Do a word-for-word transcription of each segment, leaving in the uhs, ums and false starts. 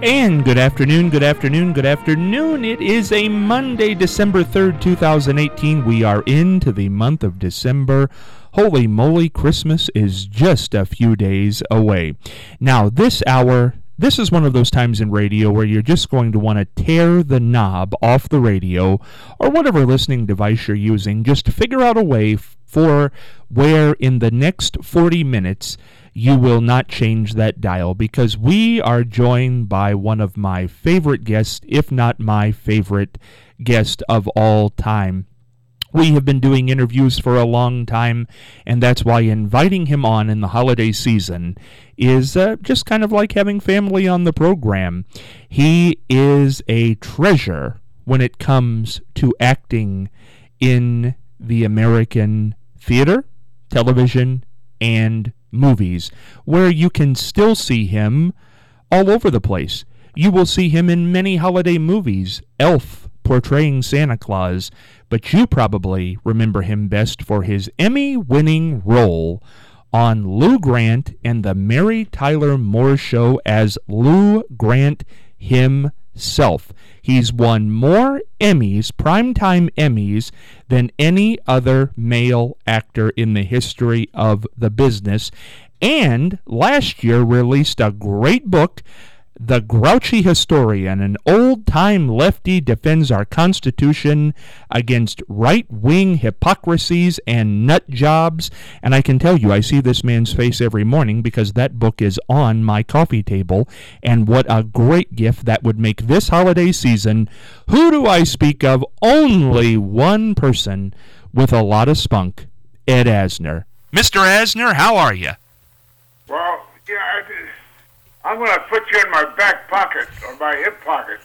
And good afternoon, good afternoon, good afternoon. It is a Monday, December third, two thousand eighteen. We are into the month of December. Holy moly, Christmas is just a few days away. Now, this hour, this is one of those times in radio where you're just going to want to tear the knob off the radio or whatever listening device you're using, just to figure out a way for where in the next forty minutes you will not change that dial, because we are joined by one of my favorite guests, if not my favorite guest of all time. We have been doing interviews for a long time, and that's why inviting him on in the holiday season is uh, just kind of like having family on the program. He is a treasure when it comes to acting in the American theater, television, and movies, where you can still see him all over the place. You will see him in many holiday movies, Elf portraying Santa Claus, but you probably remember him best for his Emmy-winning role on Lou Grant and the Mary Tyler Moore Show as Lou Grant himself. He's won more Emmys, primetime Emmys, than any other male actor in the history of the business, and last year released a great book, The Grouchy Historian. An old-time lefty defends our Constitution against right-wing hypocrisies and nut jobs. And I can tell you, I see this man's face every morning because that book is on my coffee table. And what a great gift that would make this holiday season. Who do I speak of? Only one person with a lot of spunk, Ed Asner. Mister Asner, how are you? Well, yeah, I did. I'm going to put you in my back pocket or my hip pocket.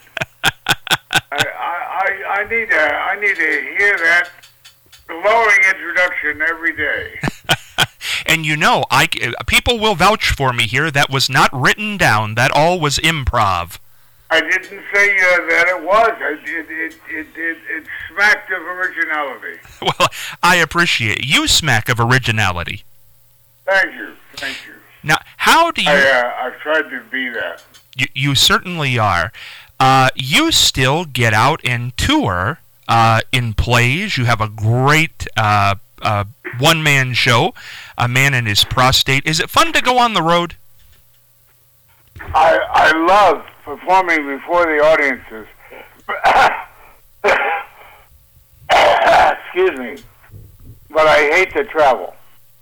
I, I I need to I need to hear that glowing introduction every day. And you know, I people will vouch for me here. That was not written down. That all was improv. I didn't say uh, that it was. It it, it it it it smacked of originality. Well, I appreciate it. You smack of originality. Thank you, thank you. Now, how do you... I, uh, I've tried to be that. You, you certainly are. Uh, you still get out and tour uh, in plays. You have a great uh, uh, one-man show, A Man and His Prostate. Is it fun to go on the road? I I love performing before the audiences. Excuse me. But I hate to travel.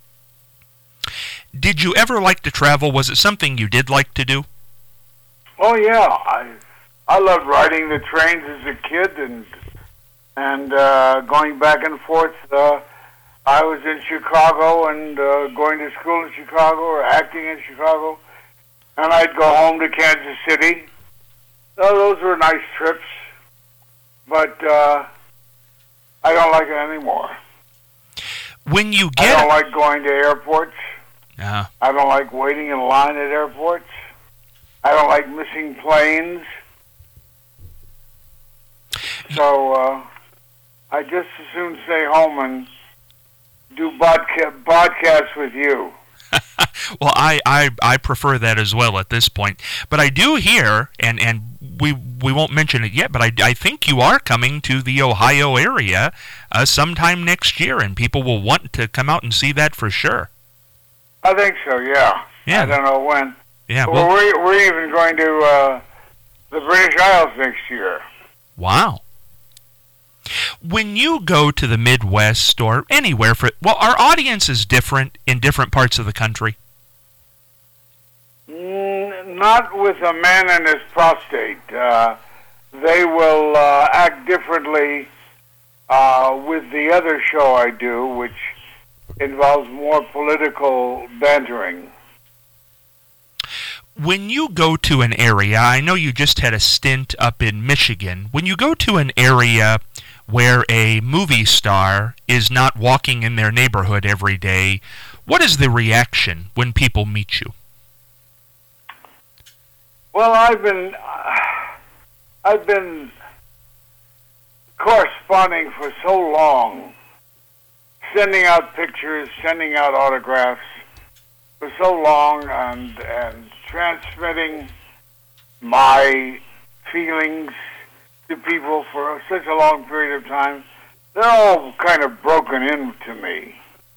Did you ever like to travel? Was it something you did like to do? Oh yeah, I I loved riding the trains as a kid and and uh, going back and forth. Uh, I was in Chicago and uh, going to school in Chicago or acting in Chicago, and I'd go home to Kansas City. So those were nice trips, but uh, I don't like it anymore. When you get, I don't like going to airports. Uh, I don't like waiting in line at airports. I don't like missing planes. So uh, I just as soon stay home and do bodca- podcasts with you. Well, I, I, I prefer that as well at this point. But I do hear, and, and we we won't mention it yet, but I, I think you are coming to the Ohio area uh, sometime next year, and people will want to come out and see that for sure. I think so, yeah. Yeah. I don't know when. Yeah. Well, Well, we're, we're even going to uh, the British Isles next year. wow. When you go to the Midwest or anywhere for, well, our audience is different in different parts of the country. Mm, not with A Man and His Prostate. Uh, they will uh, act differently uh, with the other show I do, which involves more political bantering. When you go to an area, I know you just had a stint up in Michigan. When you go to an area where a movie star is not walking in their neighborhood every day, what is the reaction when people meet you? Well, I've been uh, I've been corresponding for so long, sending out pictures, sending out autographs for so long, and and transmitting my feelings to people for such a long period of time, they're all kind of broken into me.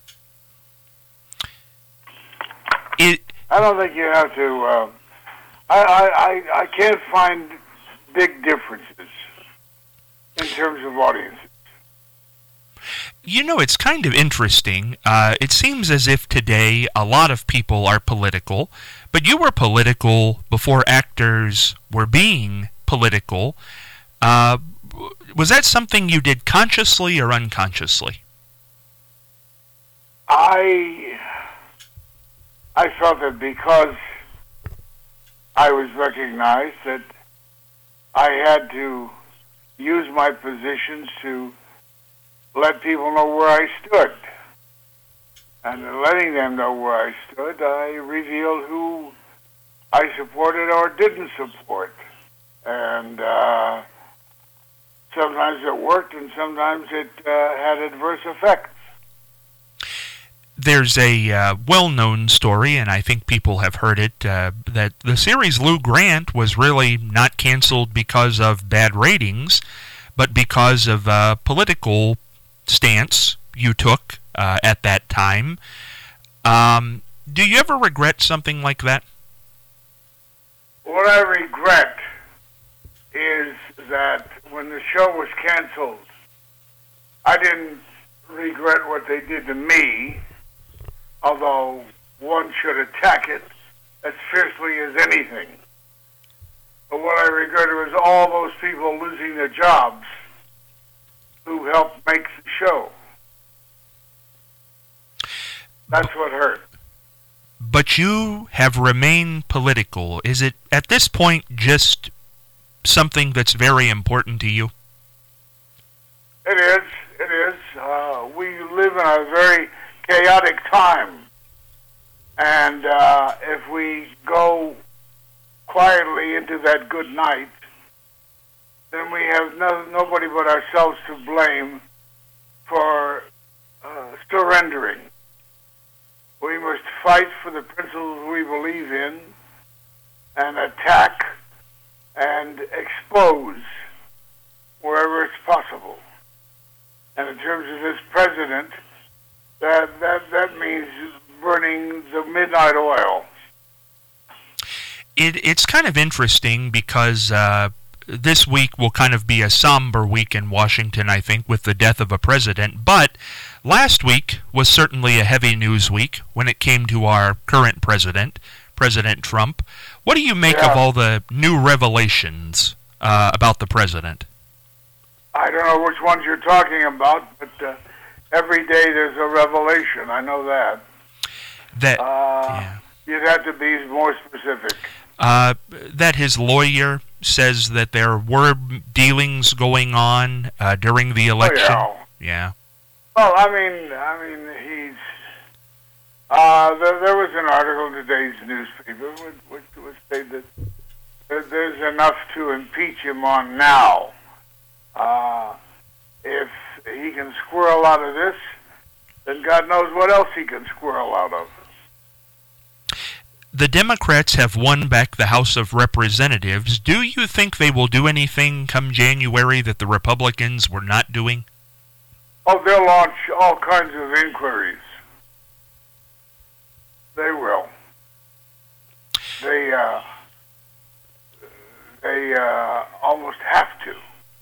It, I don't think you have to. Uh, I, I, I I can't find big differences in terms of audiences. You know, it's kind of interesting. Uh, it seems as if today a lot of people are political, but you were political before actors were being political. Uh, was that something you did consciously or unconsciously? I I felt that because I was recognized that I had to use my positions to let people know where I stood. And in letting them know where I stood, I revealed who I supported or didn't support. And uh, sometimes it worked and sometimes it uh, had adverse effects. There's a uh, well-known story, and I think people have heard it, uh, that the series Lou Grant was really not canceled because of bad ratings, but because of uh, political stance you took uh, at that time. Um, do you ever regret something like that? What I regret is that when the show was canceled, I didn't regret what they did to me, although one should attack it as fiercely as anything. But what I regretted was all those people losing their jobs who helped make the show. That's what hurt. But you have remained political. Is it, at this point, just something that's very important to you? It is. It is. Uh, we live in a very chaotic time. And uh, if we go quietly into that good night, then we have no, nobody but ourselves to blame for uh, surrendering. We must fight for the principles we believe in and attack and expose wherever it's possible. And in terms of this president, that, that, that means burning the midnight oil. It, it's kind of interesting because uh, this week will kind of be a somber week in Washington, I think, with the death of a president. But last week was certainly a heavy news week when it came to our current president, President Trump. What do you make yeah. of all the new revelations uh, about the president? I don't know which ones you're talking about, but uh, every day there's a revelation. I know that. That uh, yeah. You'd have to be more specific. Uh, that his lawyer says that there were dealings going on uh, during the election. Oh, yeah. yeah. Well, I mean, I mean, he's. Uh, there, there was an article in today's newspaper which, which would say that there, there's enough to impeach him on now. Uh, if he can squirrel out of this, then God knows what else he can squirrel out of. The Democrats have won back the House of Representatives. Do you think they will do anything come January that the Republicans were not doing? Oh, they'll launch all kinds of inquiries. They will. They, uh, they uh, almost have to.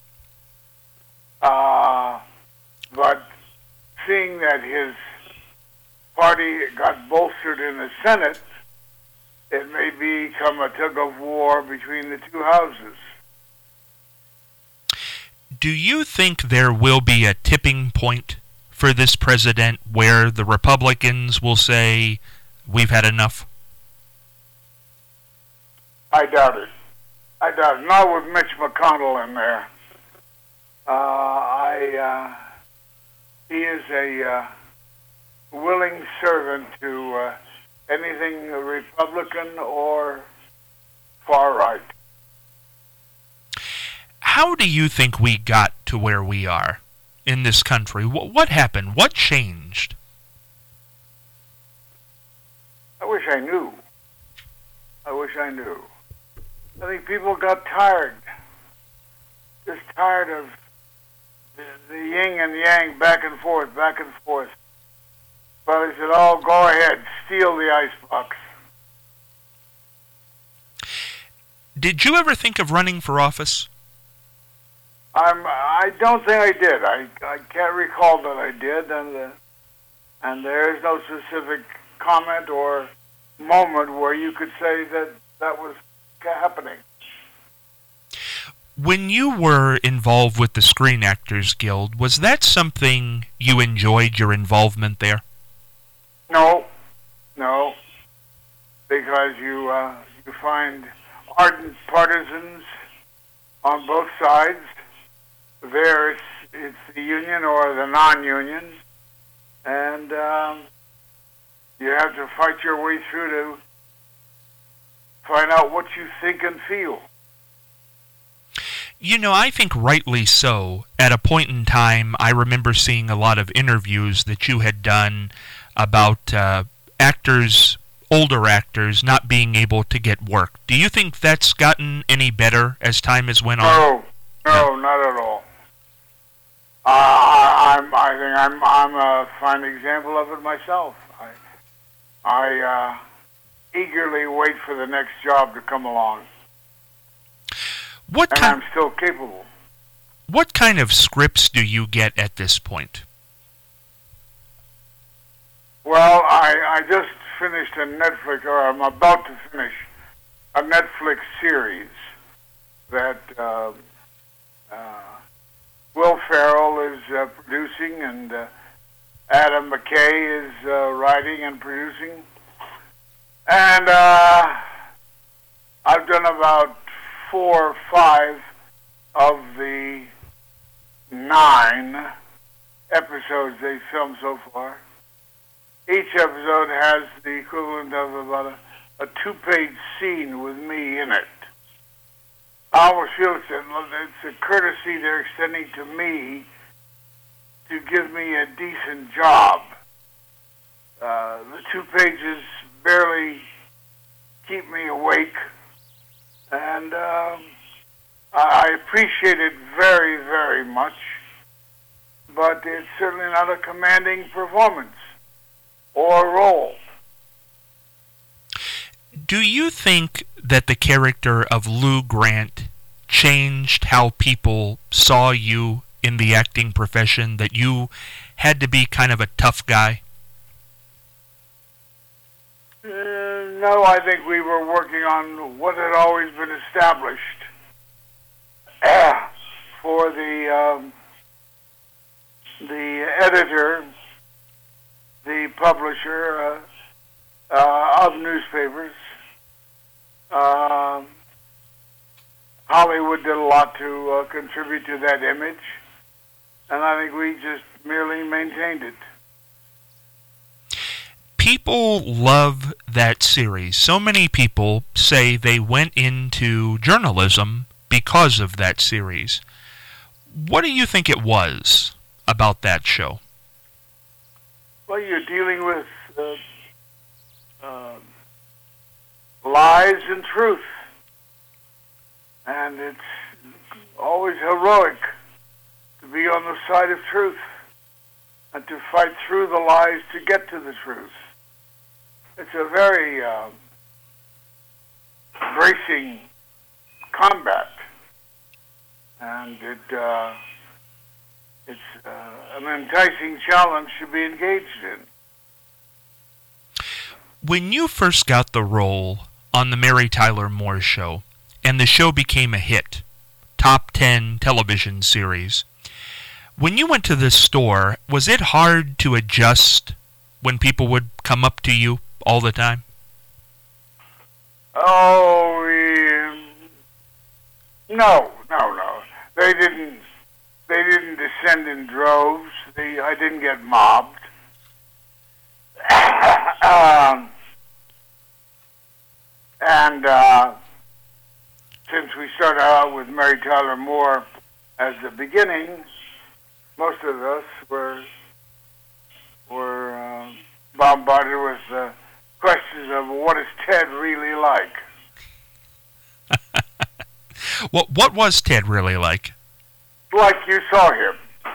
Uh, but seeing that his party got bolstered in the Senate, it may become a tug of war between the two houses. Do you think there will be a tipping point for this president where the Republicans will say, we've had enough? I doubt it. I doubt it. Not with Mitch McConnell in there. Uh, I, uh, he is a uh, willing servant to uh, anything Republican or far right. How do you think we got to where we are in this country? What, what happened? What changed? I wish I knew. I wish I knew. I think people got tired, just tired of the, the yin and yang, back and forth, back and forth. But they said, "Oh, go ahead, steal the icebox." Did you ever think of running for office? I'm. I don't think I did. I, I can't recall that I did, and uh, and there is no specific comment or moment where you could say that that was happening. When you were involved with the Screen Actors Guild, was that something you enjoyed, your involvement there? No, no, because you uh, you find ardent partisans on both sides. There, it's, it's the union or the non-union, and um, you have to fight your way through to find out what you think and feel. You know, I think rightly so. At a point in time, I remember seeing a lot of interviews that you had done about uh, actors, older actors, not being able to get work. Do you think that's gotten any better as time has went on? No, no, yeah. Not at all. Uh, I, I'm, I think I'm, I'm a fine example of it myself. I, I uh, eagerly wait for the next job to come along. What and kind, I'm still capable. What kind of scripts do you get at this point? Well, I, I just finished a Netflix, or I'm about to finish a Netflix series that uh, uh, Will Ferrell is uh, producing, and uh, Adam McKay is uh, writing and producing. And uh, I've done about four or five of the nine episodes they've filmed so far. Each episode has the equivalent of about a, a two-page scene with me in it. I almost feel it's a, it's a courtesy they're extending to me to give me a decent job. Uh, the two pages barely keep me awake, and um, I appreciate it very, very much, but it's certainly not a commanding performance or role. Do you think that the character of Lou Grant changed how people saw you in the acting profession, that you had to be kind of a tough guy? Uh, no, I think we were working on what had always been established uh, for the um, the editor, the publisher uh, uh, of newspapers. Uh, Hollywood did a lot to uh, contribute to that image, and I think we just merely maintained it. People love that series. So many people say they went into journalism because of that series. What do you think it was about that show? Well, you're dealing with uh, uh, lies and truth, and it's always heroic to be on the side of truth and to fight through the lies to get to the truth. It's a very uh, bracing combat, and it uh, it's uh, an enticing challenge to be engaged in. When you first got the role on the Mary Tyler Moore Show, and the show became a hit, top ten television series, when you went to the store, was it hard to adjust when people would come up to you all the time? Oh, we, no, no, no. They didn't. They didn't descend in droves. They, I didn't get mobbed. um, and uh, since we started out with Mary Tyler Moore as the beginning, most of us were were uh, bombarded with uh, questions of what is Ted really like. What what was Ted really like? Like you saw him.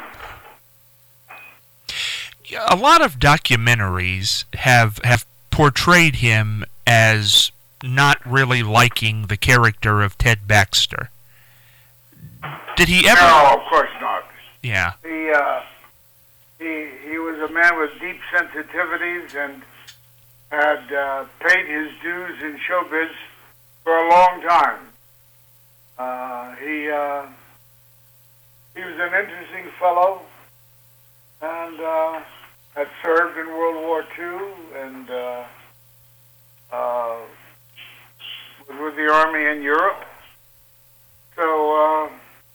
A lot of documentaries have have portrayed him as not really liking the character of Ted Baxter. Did he ever? No, of course not. Yeah. He uh, he he was a man with deep sensitivities and had uh, paid his dues in showbiz for a long time. Uh, he uh, he was an interesting fellow, and uh, had served in World War Two, and uh, uh, was with the Army in Europe. So uh,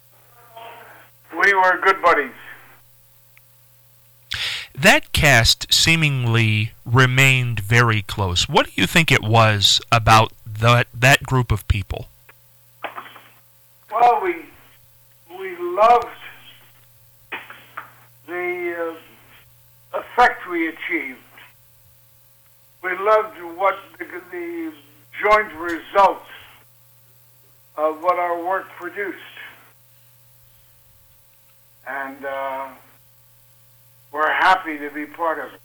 we were good buddies. That cast seemingly remained very close. What do you think it was about that that group of people? Well, we we loved the uh, effect we achieved. We loved what the, the joint result of what our work produced, and uh, we're happy to be part of it.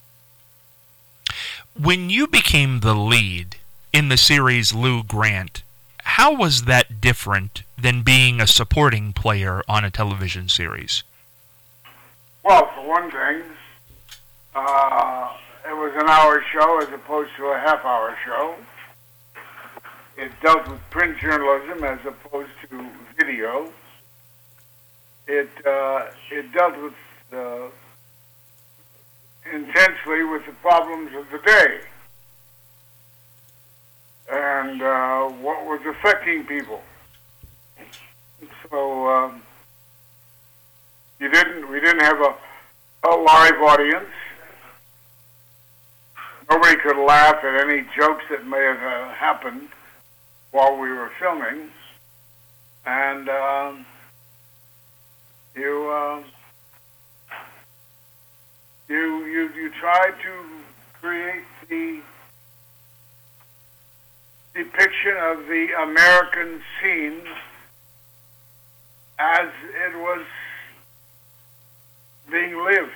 When you became the lead in the series Lou Grant, how was that different than being a supporting player on a television series? Well, for one thing, uh, it was an hour show as opposed to a half-hour show. It dealt with print journalism as opposed to video. It uh, it dealt with uh, intensely with the problems of the day and uh, what was affecting people. So um, you didn't. We didn't have a, a live audience. Nobody could laugh at any jokes that may have uh, happened while we were filming, and um, you, uh, you you you try to create the depiction of the American scene as it was being lived.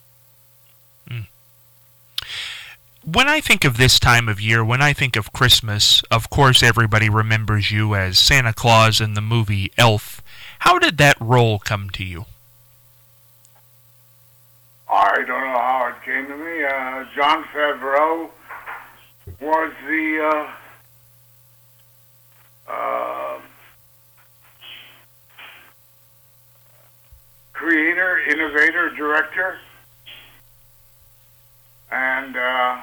When I think of this time of year, when I think of Christmas, of course everybody remembers you as Santa Claus in the movie Elf. How did that role come to you? I don't know how it came to me. Uh, Jon Favreau was the uh, uh, creator, innovator, director, and uh,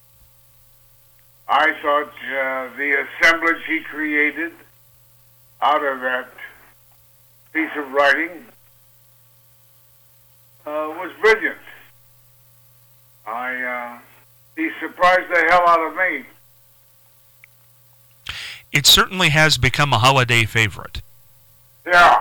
I thought uh, the assemblage he created out of that piece of writing uh, was brilliant. I uh, he surprised the hell out of me. It certainly has become a holiday favorite. Yeah.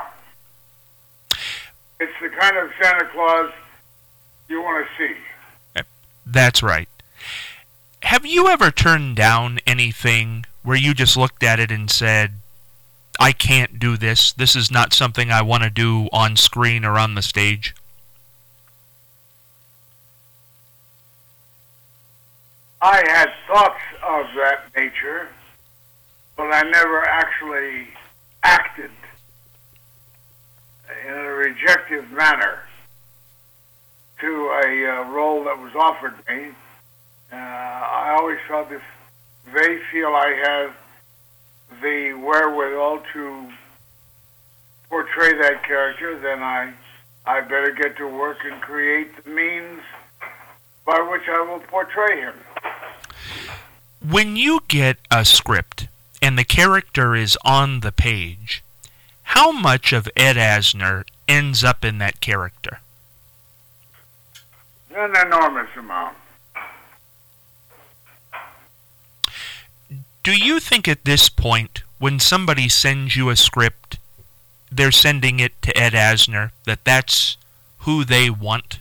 It's the kind of Santa Claus you want to see. That's right. Have you ever turned down anything where you just looked at it and said, I can't do this, this is not something I want to do on screen or on the stage? I had thoughts of that nature, but I never actually acted in a rejective manner to a uh, role that was offered me. Uh, I always felt if they feel I have the wherewithal to portray that character, then I I better get to work and create the means by which I will portray him. When you get a script and the character is on the page, how much of Ed Asner ends up in that character? An enormous amount. Do you think at this point, when somebody sends you a script, they're sending it to Ed Asner, that that's who they want?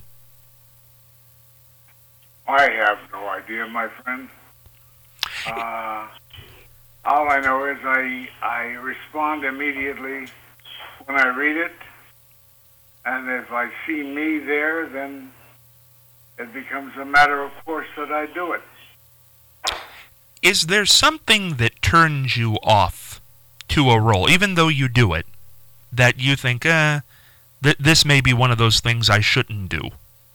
I have no idea, my friend. Uh, All I know is I I respond immediately when I read it, and if I see me there, then it becomes a matter of course that I do it. Is there something that turns you off to a role, even though you do it, that you think, eh, th- this may be one of those things I shouldn't do?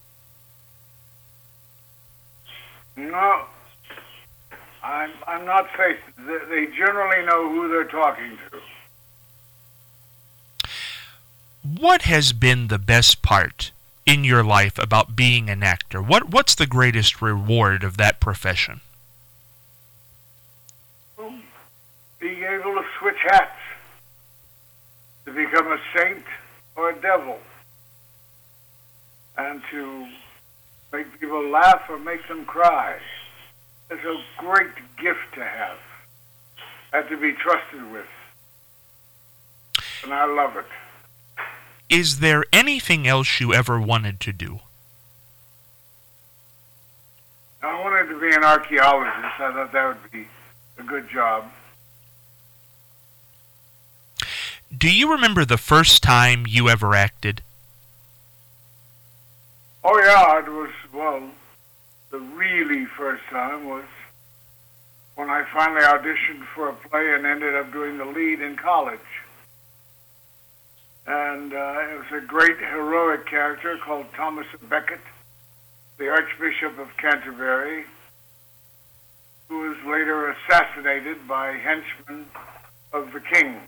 No, I'm I'm not faced. They generally know who they're talking to. What has been the best part in your life about being an actor? What What's the greatest reward of that profession? Well, being able to switch hats, to become a saint or a devil, and to make people laugh or make them cry. It's a great gift to have and to be trusted with. And I love it. Is there anything else you ever wanted to do? I wanted to be an archaeologist. I thought that would be a good job. Do you remember the first time you ever acted? Oh, yeah, it was, well, the really first time was when I finally auditioned for a play and ended up doing the lead in college. And uh, it was a great heroic character called Thomas à Becket, the Archbishop of Canterbury, who was later assassinated by henchmen of the king.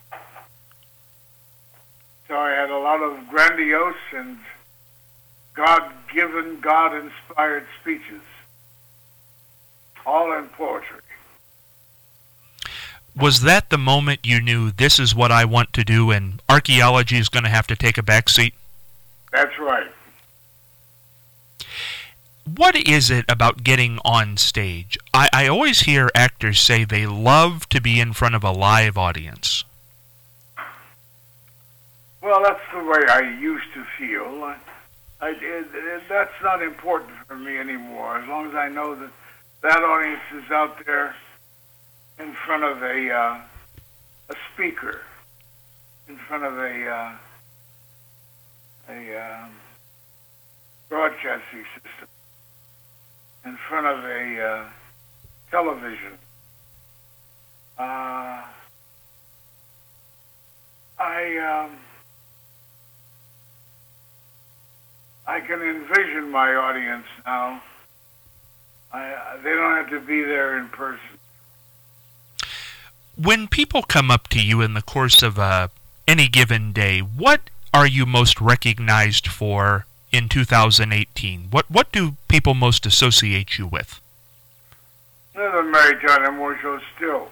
So I had a lot of grandiose and God-given, God-inspired speeches, all in poetry. Was that the moment you knew this is what I want to do and archaeology is going to have to take a back seat? That's right. What is it about getting on stage? I, I always hear actors say they love to be in front of a live audience. Well, that's the way I used to feel. I, I, it, it, that's not important for me anymore, as long as I know that that audience is out there in front of a uh, a speaker, in front of a uh, a um, broadcasting system, in front of a uh, television. Uh, I um, I can envision my audience now. I, they don't have to be there in person. When people come up to you in the course of uh, any given day, what are you most recognized for in two thousand eighteen? What what do people most associate you with? The Mary Tyler Moore Show still.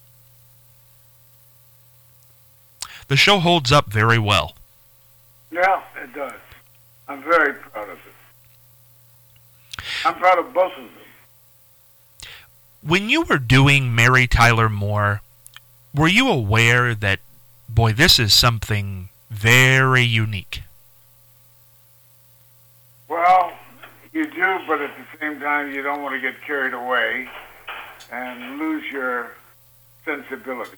The show holds up very well. Yeah, it does. I'm very proud of it. I'm proud of both of them. When you were doing Mary Tyler Moore, were you aware that, boy, this is something very unique? Well, you do, but at the same time, you don't want to get carried away and lose your sensibility.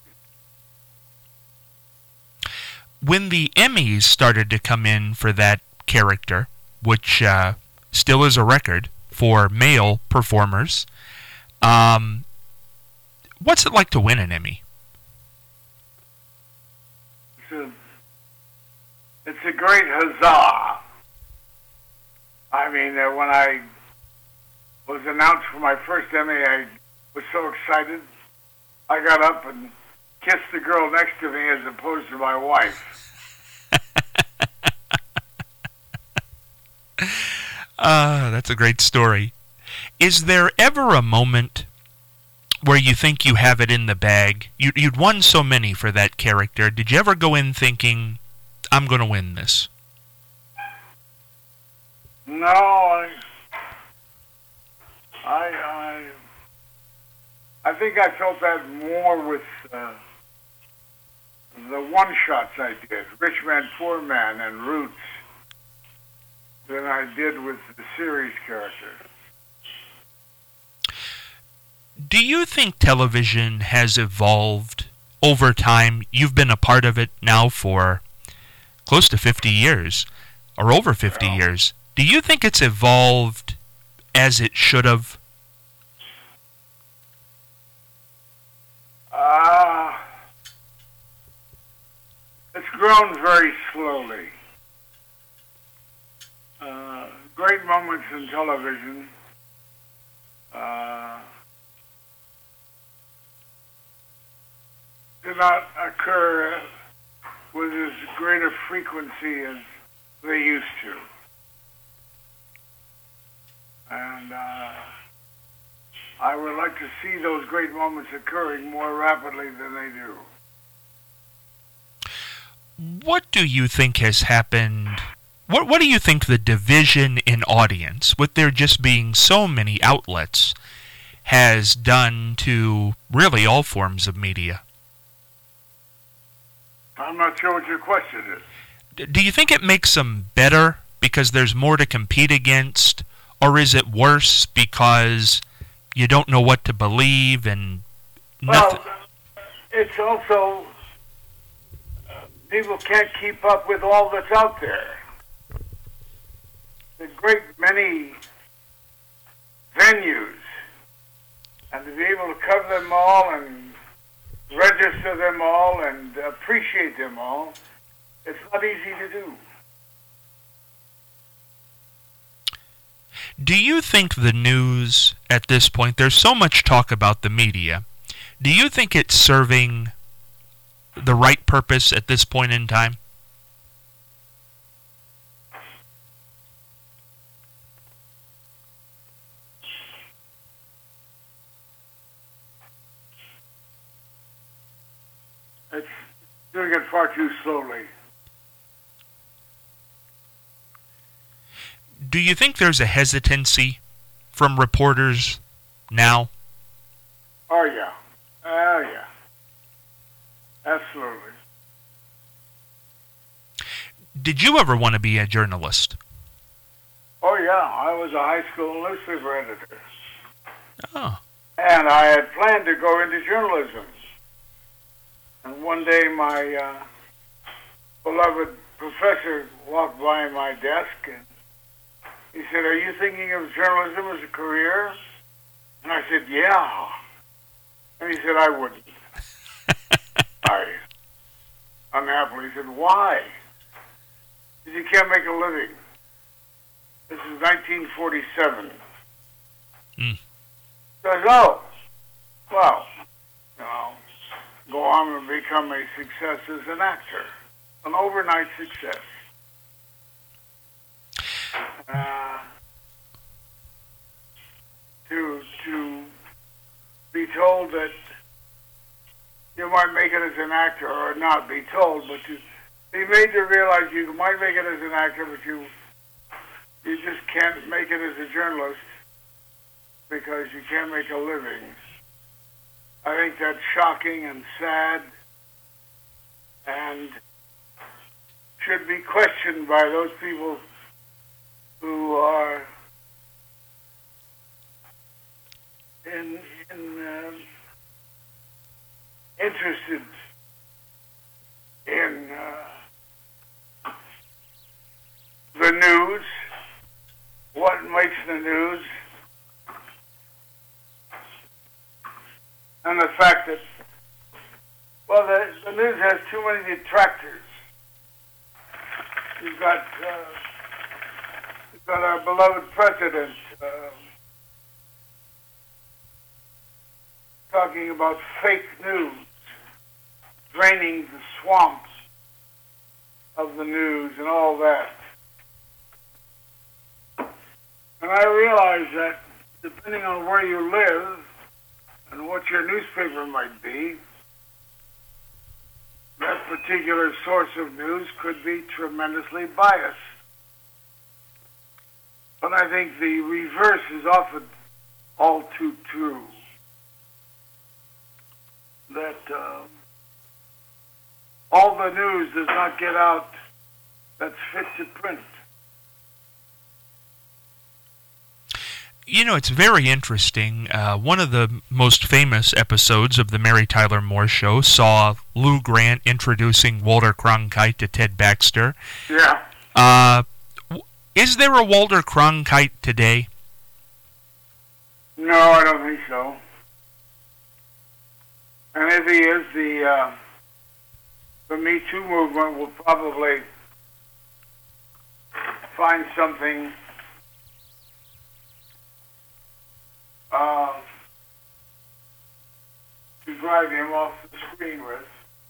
When the Emmys started to come in for that character, which uh, still is a record for male performers, um, what's it like to win an Emmy? It's a, it's a great huzzah. I mean, uh, when I was announced for my first Emmy, I was so excited. I got up and kissed the girl next to me as opposed to my wife. Ah, uh, that's a great story. Is there ever a moment where you think you have it in the bag? You, you'd won so many for that character. Did you ever go in thinking, I'm going to win this? No, I, I, I, I think I felt that more with uh, the one-shots I did, Rich Man, Poor Man, and Roots, than I did with the series character. Do you think television has evolved over time? You've been a part of it now for close to fifty years, or over fifty Well, years. Do you think it's evolved as it should have? Uh, it's grown very slowly. Uh, great moments in television uh, do not occur with as great a frequency as they used to. And uh, I would like to see those great moments occurring more rapidly than they do. What do you think has happened? What What do you think the division in audience, with there just being so many outlets, has done to really all forms of media? I'm not sure what your question is. D- Do you think it makes them better because there's more to compete against, or is it worse because you don't know what to believe and nothing? Well, it's also uh, people can't keep up with all that's out there. The great many venues, and to be able to cover them all and register them all and appreciate them all, it's not easy to do. Do you think the news at this point, there's so much talk about the media, do you think it's serving the right purpose at this point in time? It's doing it far too slowly. Do you think there's a hesitancy from reporters now? Oh, yeah. Oh, yeah. Absolutely. Did you ever want to be a journalist? Oh, yeah. I was a high school newspaper editor. Oh. And I had planned to go into journalism. And one day my uh, beloved professor walked by my desk and he said, "Are you thinking of journalism as a career?" And I said, "Yeah." And he said, "I wouldn't." I unhappily said, "Why?" He said, "You can't make a living." This is nineteen forty-seven. Mm. So I said, "Oh, well, you know, go on and become a success as an actor, an overnight success." Uh, to to be told that you might make it as an actor, or not be told, but to be made to realize you might make it as an actor, but you you just can't make it as a journalist because you can't make a living. I think that's shocking and sad and should be questioned by those people who are in, in uh, interested in uh, the news, what makes the news, and the fact that, well, the, the news has too many detractors. You've got, uh, you've got our beloved president uh, talking about fake news, draining the swamps of the news and all that. And I realize that depending on where you live and what your newspaper might be, that particular source of news could be tremendously biased. But I think the reverse is often all too true. That uh, all the news does not get out that's fit to print. You know, it's very interesting. Uh, one of the most famous episodes of the Mary Tyler Moore Show saw Lou Grant introducing Walter Cronkite to Ted Baxter. Yeah. Uh, is there a Walter Cronkite today? No, I don't think so. And if he is, the uh, the Me Too movement will probably find something uh, to drive him off the screen with.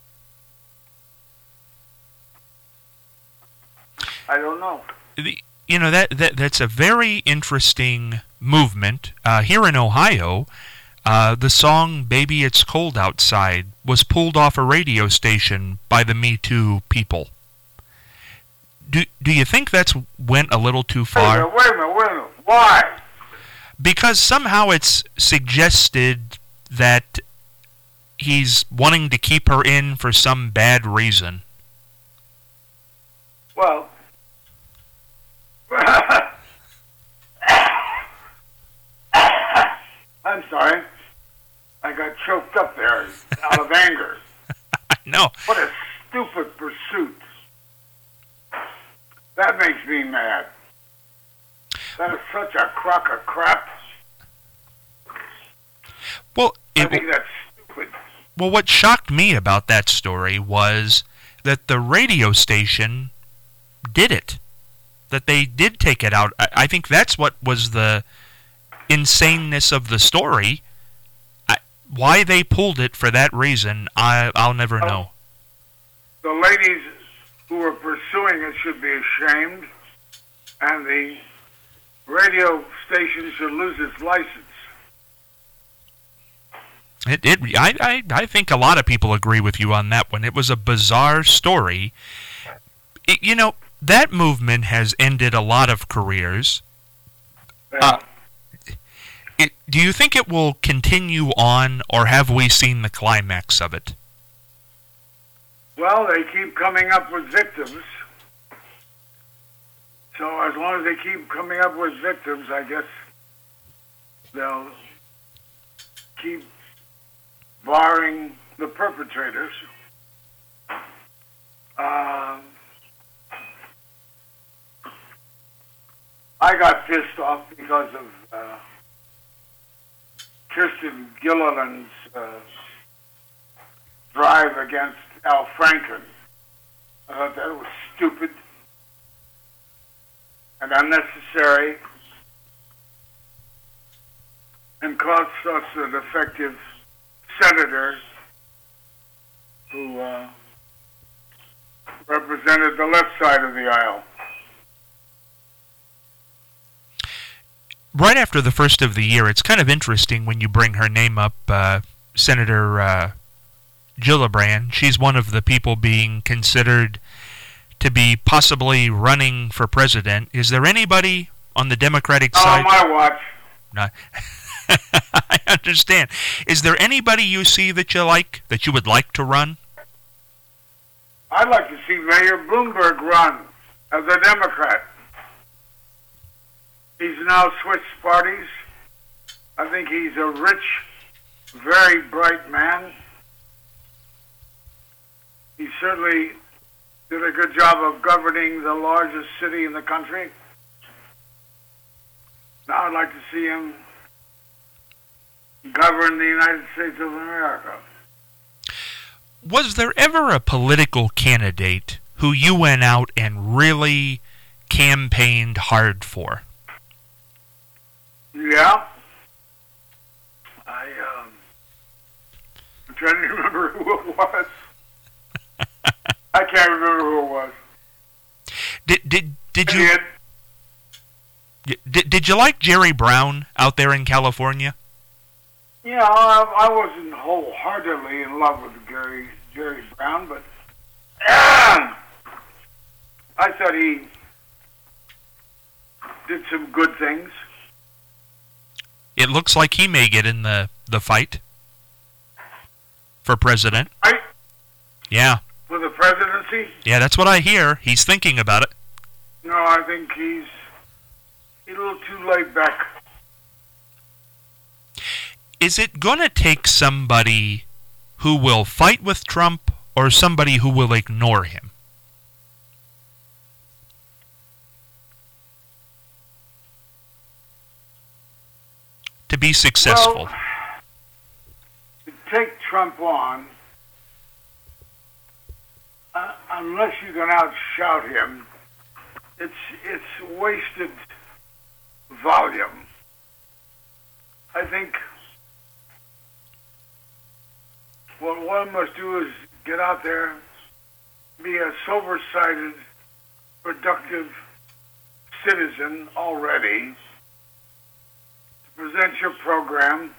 I don't know. The, you know, that, that that's a very interesting movement. Uh, here in Ohio, uh, the song Baby It's Cold Outside was pulled off a radio station by the Me Too people. Do, do you think that's went a little too far? Wait a minute, wait a minute, wait a minute. Why? Because somehow it's suggested that he's wanting to keep her in for some bad reason. Well, I'm sorry. I got choked up there out of anger. I know. What a stupid pursuit. That makes me mad. That is such a crock of crap. Well, it, I think that's stupid. Well, what shocked me about that story was that the radio station did it. That they did take it out. I, I think that's what was the insaneness of the story. I, why they pulled it for that reason, I, I'll never well, know. The ladies who were pursuing it should be ashamed, and the radio station should lose its license. It, it, I, I, I think a lot of people agree with you on that one. It was a bizarre story. It, you know, that movement has ended a lot of careers. Yeah. Uh, it, do you think it will continue on, or have we seen the climax of it? Well, they keep coming up with victims. So as long as they keep coming up with victims, I guess they'll keep barring the perpetrators. Um, I got pissed off because of uh, Kirsten Gilliland's uh, drive against Al Franken. I thought that was stupid and unnecessary and cost us an effective senator who uh, represented the left side of the aisle. Right after the first of the year, it's kind of interesting when you bring her name up, uh, Senator uh, Gillibrand. She's one of the people being considered to be possibly running for president. Is there anybody on the Democratic Not side? on my watch. No. I understand. Is there anybody you see that you like, that you would like to run? I'd like to see Mayor Bloomberg run as a Democrat. He's now switched parties. I think he's a rich, very bright man. He certainly did a good job of governing the largest city in the country. Now I'd like to see him govern the United States of America. Was there ever a political candidate who you went out and really campaigned hard for? Yeah. I, um, I'm trying to remember who it was. I can't remember who it was. Did did did I you did. did, did you like Jerry Brown out there in California? Yeah, I, I wasn't wholeheartedly in love with Gary Jerry Brown, but I thought he did some good things. It looks like he may get in the, the fight for president. Right? Yeah. For the presidency? Yeah, that's what I hear. He's thinking about it. No, I think he's, he's a little too laid back is it going to take somebody who will fight with Trump or somebody who will ignore him? To be successful. Well, to take Trump on, uh, unless you can outshout him, it's it's wasted volume. I think what one must do is get out there, be a sober-sided, productive citizen already, present your program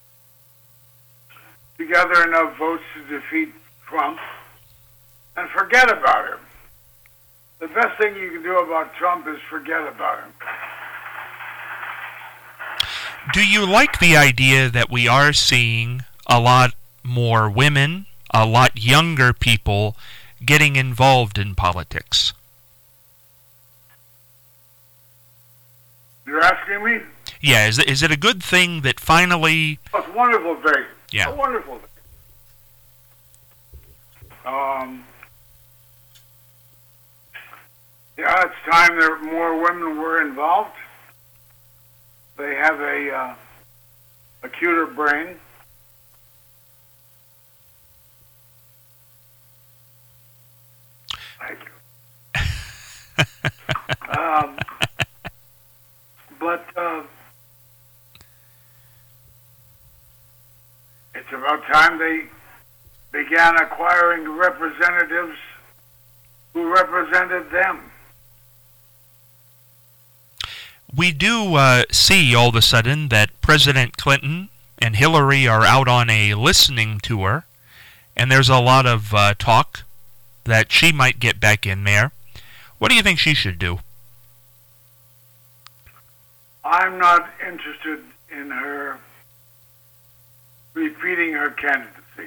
to gather enough votes to defeat Trump, and forget about him. The best thing you can do about Trump is forget about him. Do you like the idea that we are seeing a lot more women, a lot younger people getting involved in politics? You're asking me? Yeah, is it, is it a good thing that finally... Oh, it's a wonderful thing. Yeah. A wonderful thing. Um, yeah, it's time that more women were involved. They have a uh, acuter brain. Thank you. um, but uh, it's about time they began acquiring representatives who represented them. We do uh, see all of a sudden that President Clinton and Hillary are out on a listening tour, and there's a lot of uh, talk that she might get back in there. What do you think she should do? I'm not interested in her repeating her candidacy.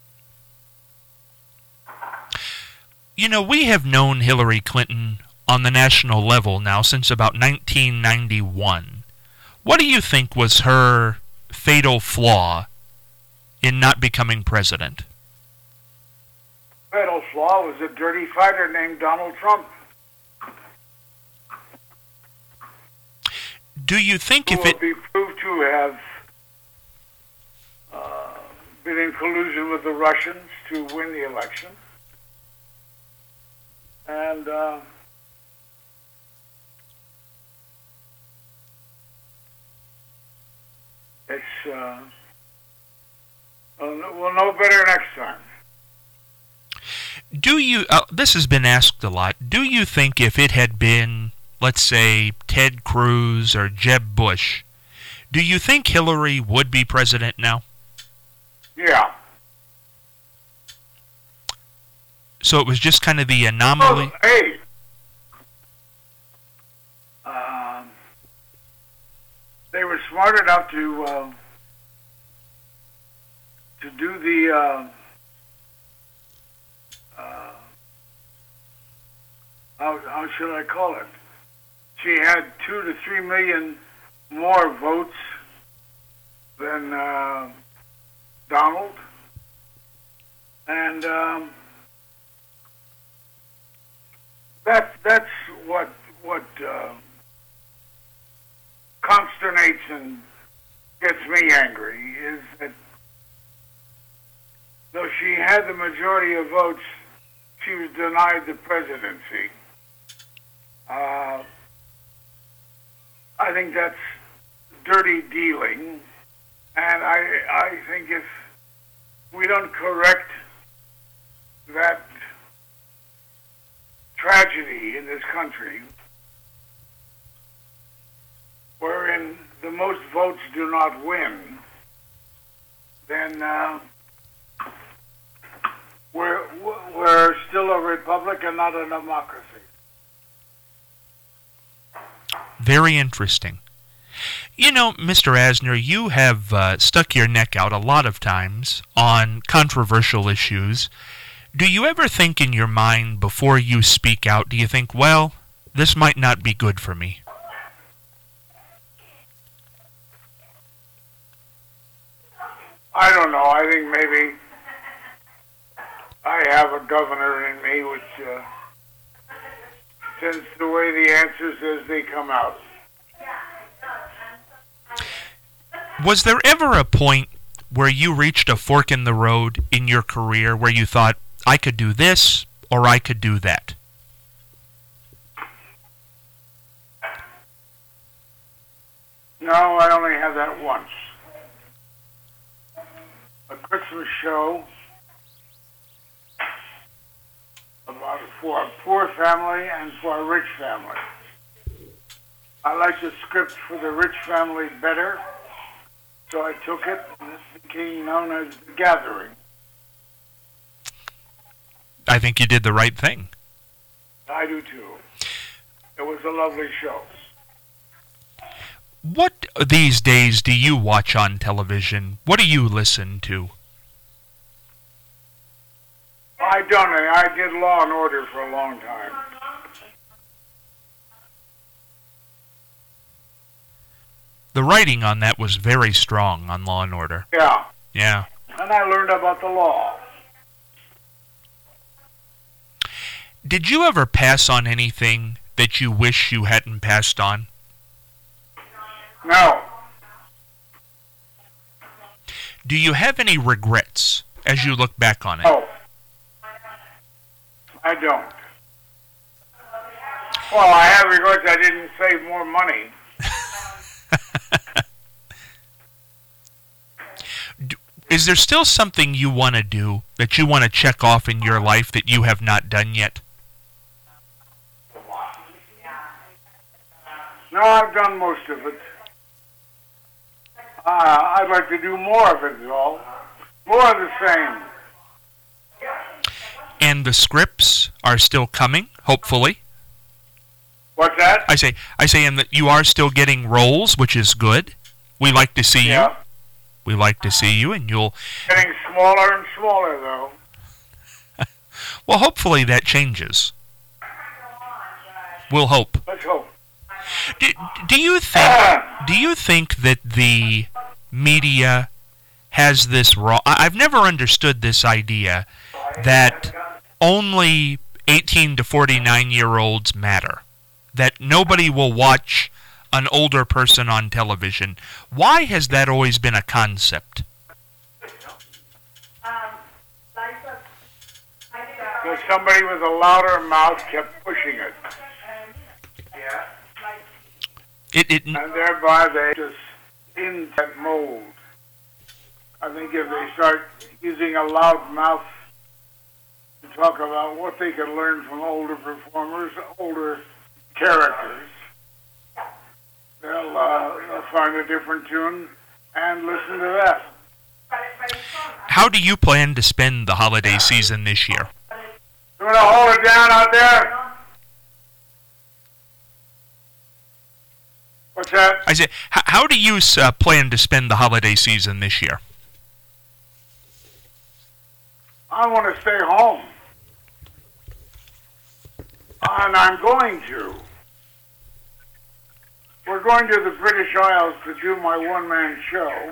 You know, we have known Hillary Clinton on the national level now since about nineteen ninety-one. What do you think was her fatal flaw in not becoming president? Fatal flaw was a dirty fighter named Donald Trump. Do you think who if will it... be proved to have uh, been in collusion with the Russians to win the election? And uh, it's uh, we'll we'll know better next time. Do you, uh, this has been asked a lot, do you think if it had been, let's say, Ted Cruz or Jeb Bush, do you think Hillary would be president now? Yeah. So it was just kind of the anomaly? Oh, hey. Um, they were smart enough to uh, to do the uh, uh, how, how should I call it? She had two to three million more votes than uh, Donald, and um, that that's what what uh, consternates and gets me angry is that though she had the majority of votes, she was denied the presidency. Uh, I think that's dirty dealing, and I I think if we don't correct that tragedy in this country, wherein the most votes do not win, then uh, we're we're still a republic and not a democracy. Very interesting. You know, Mister Asner, you have uh, stuck your neck out a lot of times on controversial issues. Do you ever think in your mind before you speak out, do you think, well, this might not be good for me? I don't know. I think maybe I have a governor in me which uh, tends to weigh the answers as they come out. Was there ever a point where you reached a fork in the road in your career where you thought, I could do this or I could do that? No, I only had that once. A Christmas show about for a poor family and for a rich family. I liked the script for the rich family better, so I took it, and it became known as The Gathering. I think you did the right thing. I do too. It was a lovely show. What these days do you watch on television? What do you listen to? I don't know. I did Law and Order for a long time. The writing on that was very strong on Law and Order. Yeah. Yeah. And I learned about the law. Did you ever pass on anything that you wish you hadn't passed on? No. Do you have any regrets as you look back on it? No. I don't. Well, I have regrets I didn't save more money. Is there still something you want to do that you want to check off in your life that you have not done yet? No, I've done most of it. Uh, I'd like to do more of it, though. More of the same. And the scripts are still coming, hopefully. What's that? I say, I say, and that you are still getting roles, which is good. We like to see yeah. you. We like to see you, and you'll... Getting smaller and smaller, though. Well, hopefully that changes. We'll hope. Let's hope. Do, do you think? Do you think that the media has this wrong? I've never understood this idea that only eighteen to forty-nine year olds matter. That nobody will watch an older person on television. Why has that always been a concept? Because somebody with a louder mouth kept pushing it. Yeah. It, it, and thereby they just in that mold. I think if they start using a loud mouth to talk about what they can learn from older performers, older characters, they'll, uh, they'll find a different tune and listen to that. How do you plan to spend the holiday season this year? You want to hold it down out there? What's that? I said, how do you uh, plan to spend the holiday season this year? I want to stay home. And I'm going to. We're going to the British Isles to do my one-man show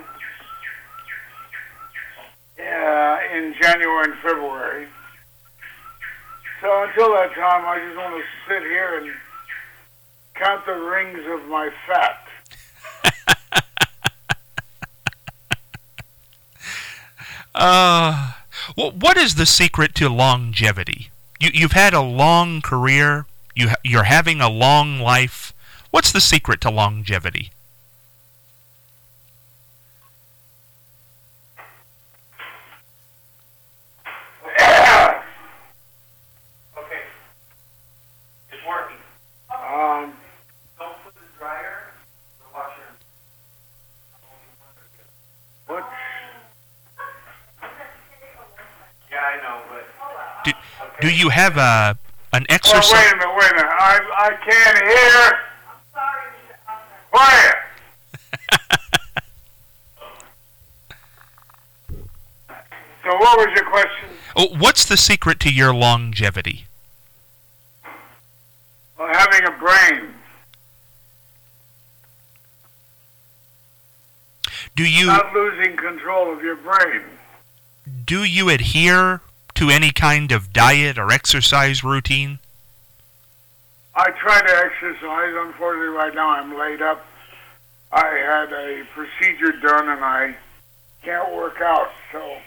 uh, in January and February. So until that time, I just want to sit here and count the rings of my fat. uh, well, what is the secret to longevity? You, you've had a long career. You, you're having a long life. What's the secret to longevity? Okay. It's working. Um, Don't put the dryer, the washer. What? Yeah, I know, but... Do, okay. do you have a an exercise... Oh, wait a minute, wait a minute. I, I can't hear... Quiet! So what was your question? Oh, what's the secret to your longevity? Well, having a brain. Do you not losing control of your brain. do you adhere to any kind of diet or exercise routine? I try to exercise. Unfortunately, right now I'm laid up. I had a procedure done, and I can't work out, so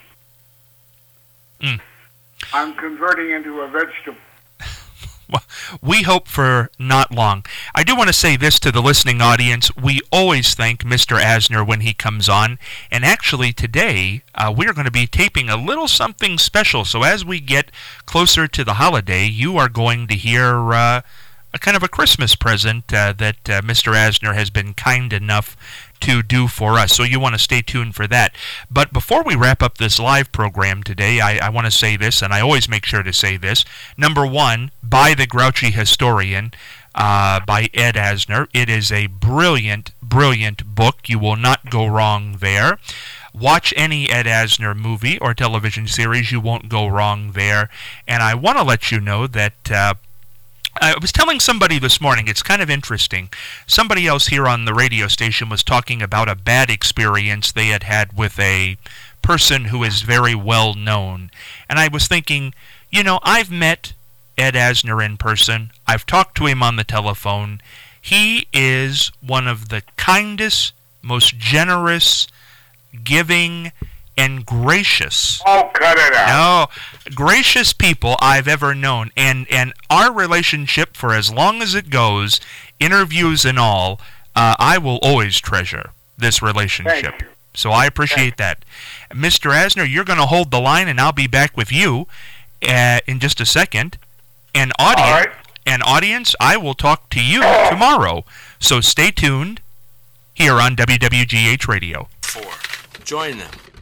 Mm. I'm converting into a vegetable. Well, we hope for not long. I do want to say this to the listening audience. We always thank Mister Asner when he comes on. And actually today, uh, we're going to be taping a little something special. So as we get closer to the holiday, you are going to hear uh, a kind of a Christmas present uh, that uh, Mister Asner has been kind enough to do for us. So you want to stay tuned for that. But before we wrap up this live program today, I, I want to say this, and I always make sure to say this. Number one, buy The Grouchy Historian uh, by Ed Asner. It is a brilliant, brilliant book. You will not go wrong there. Watch any Ed Asner movie or television series. You won't go wrong there. And I want to let you know that Uh, I was telling somebody this morning, it's kind of interesting. Somebody else here on the radio station was talking about a bad experience they had had with a person who is very well known. And I was thinking, you know, I've met Ed Asner in person. I've talked to him on the telephone. He is one of the kindest, most generous, giving, and gracious. Oh, cut it out. No, gracious people I've ever known. And, and our relationship, for as long as it goes, interviews and all, uh, I will always treasure this relationship. Thank you. So I appreciate that. Mister Asner, you're going to hold the line, and I'll be back with you uh, in just a second. And audience, All right. and audience, I will talk to you tomorrow. So stay tuned here on W W G H Radio. Four. Join them.